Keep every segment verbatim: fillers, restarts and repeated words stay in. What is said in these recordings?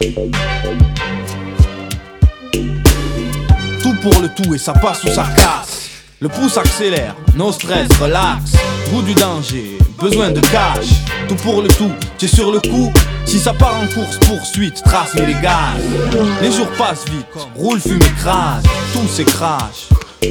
Tout pour le tout et ça passe ou ça casse. Le pouce accélère, no stress, relax. Goût du danger, besoin de cash. Tout pour le tout, t'es sur le coup. Si ça part en course poursuite, trace mais les gaz. Les jours passent vite, roule, fume, écrase. Tout s'écrase.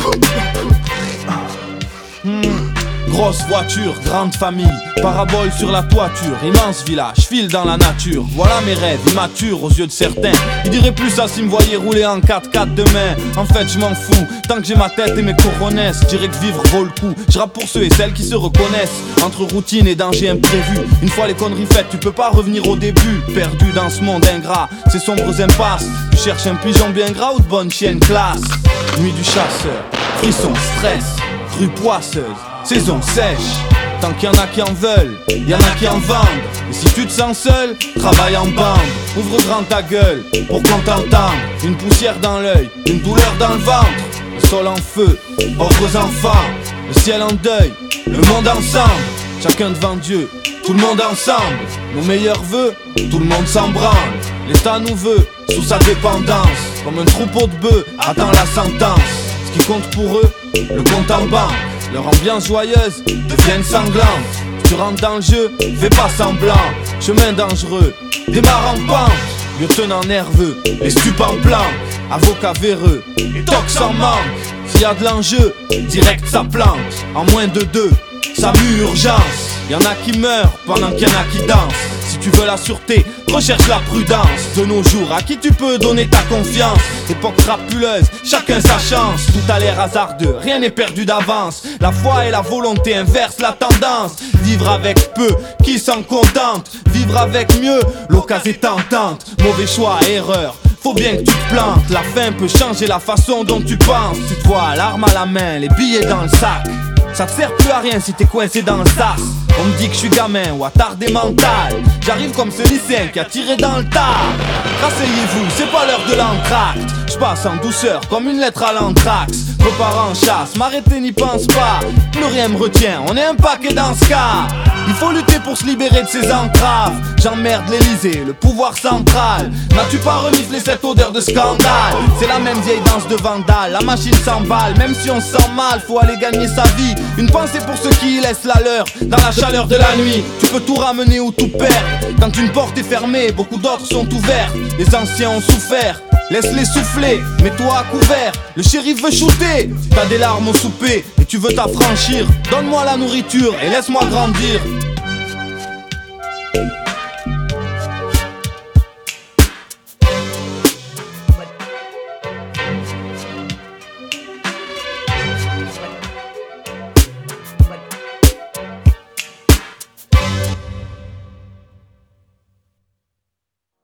hmm. Grosse voiture, grande famille, parabole sur la toiture, immense village, file dans la nature. Voilà mes rêves, immatures aux yeux de certains. Ils diraient plus ça s'ils me voyaient rouler en quatre quatre demain. En fait je m'en fous, tant que j'ai ma tête et mes coronets. Je dirais que vivre vaut le coup. Je rappe pour ceux et celles qui se reconnaissent. Entre routine et danger imprévu, une fois les conneries faites, tu peux pas revenir au début. Perdu dans ce monde ingrat, ces sombres impasses. Tu cherches un pigeon bien gras ou de bonne chienne classe. Nuit du chasseur, frisson, stress, rue poisseuse, saison sèche. Tant qu'il y en a qui en veulent, il y en a qui en vendent. Et si tu te sens seul, travaille en bande. Ouvre grand ta gueule pour qu'on t'entende. Une poussière dans l'œil, une douleur dans le ventre. Le sol en feu, pauvres enfants. Le ciel en deuil, le monde ensemble. Chacun devant Dieu, tout le monde ensemble. Nos meilleurs vœux, tout le monde s'en branle. L'État nous veut, sous sa dépendance. Comme un troupeau de bœufs attend la sentence. Ce qui compte pour eux, le compte en banque. Leur ambiance joyeuse devient sanglante. Tu rentres dans le jeu, fais pas semblant. Chemin dangereux, démarre en pente. Lieutenant nerveux, les stupes en plan. Avocat véreux, et tox en manque. S'il y a de l'enjeu, direct ça plante. En moins de deux, ça mue urgence. Y'en a qui meurent pendant qu'il y en a qui dansent. Si tu veux la sûreté, recherche la prudence. De nos jours, à qui tu peux donner ta confiance? Époque crapuleuse, chacun sa chance. Tout a l'air hasardeux, rien n'est perdu d'avance. La foi et la volonté inversent la tendance. Vivre avec peu, qui s'en contente? Vivre avec mieux, l'occasion est tentante. Mauvais choix, erreur, faut bien que tu te plantes. La fin peut changer la façon dont tu penses. Tu te vois, l'arme à la main, les billets dans le sac. Ça te sert plus à rien si t'es coincé dans le sas. On me dit que je suis gamin ou attardé mental. J'arrive comme ce lycéen qui a tiré dans le tas. Rasseyez-vous, c'est pas l'heure de l'entracte. Je passe en douceur comme une lettre à l'anthrax. Repars en chasse, m'arrêter n'y pense pas. Plus rien me retient, on est un paquet dans ce cas. Il faut lutter pour se libérer de ces entraves. J'emmerde l'Elysée, le pouvoir central. N'as-tu pas reniflé cette odeur de scandale? C'est la même vieille danse de vandale, la machine s'emballe. Même si on se sent mal, faut aller gagner sa vie. Une pensée pour ceux qui y laissent la leur. Dans la chaleur de la nuit, tu peux tout ramener ou tout perdre. Quand une porte est fermée, beaucoup d'autres sont ouvertes. Les anciens ont souffert, laisse-les souffler, mets-toi à couvert. Le shérif veut shooter, t'as des larmes au souper et tu veux t'affranchir. Donne-moi la nourriture et laisse-moi grandir.